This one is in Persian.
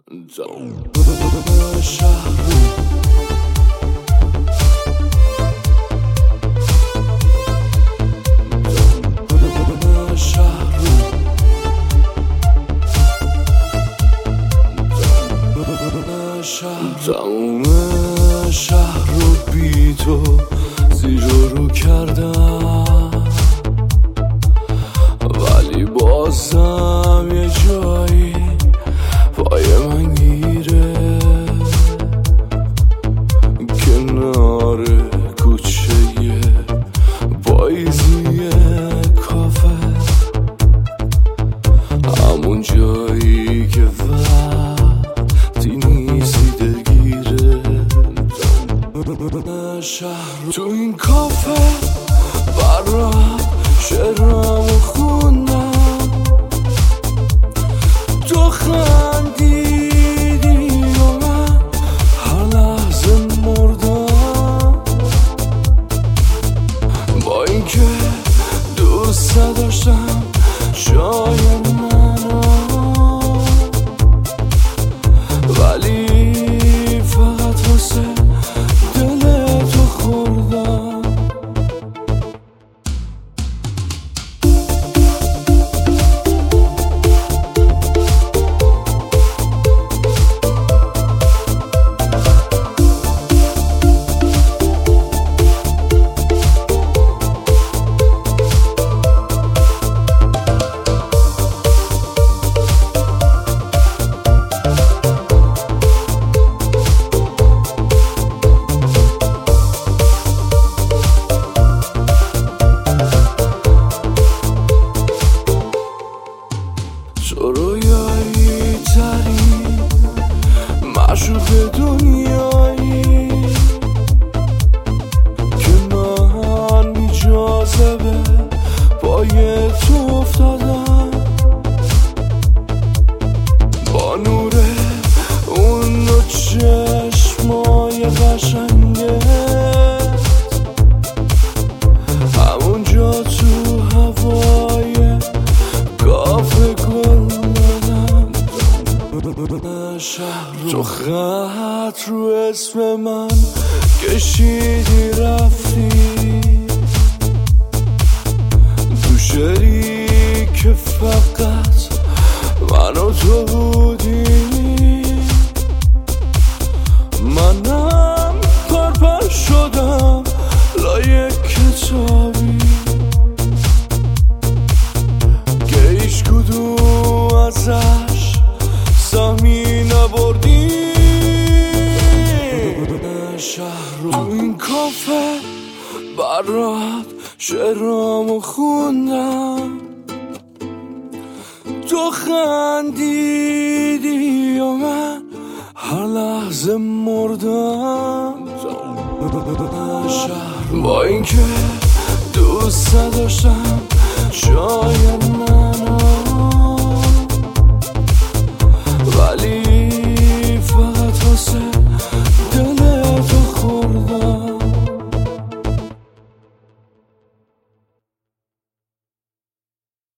تموم شهر رو بی تو زیر و رو کردم، ولی بازم یه جایی پای من گیره، کنار کوچه پاییزی کافه، همون جایی که وقتی نیستی دلگیره. شهر تو این کافه برات شعرامو خوندم، تو خندیدی و من هر لحظه مردم، با اینکه دوست داشتم شاید منو، ولی فقط واسه دل تو خوردم. تو رویایی ترین معشوق دنیایی که من بی جاذبه پای تو افتادم، با نور اون دو چشمای قشنگه، همونجا تو هوای کافه گل دادم. تو خط رو اسم من کشیدی رفتی، تو شعری که فقط من و تو بودی، منم پرپر شدم لای کتابی که هیچ کدوم ازش سهمی نبردی. شهر تو این کافه برات شعرامو خوندم، تو خندیدی و من هر لحظه مردم، با اینکه دوست داشتم شاید منو،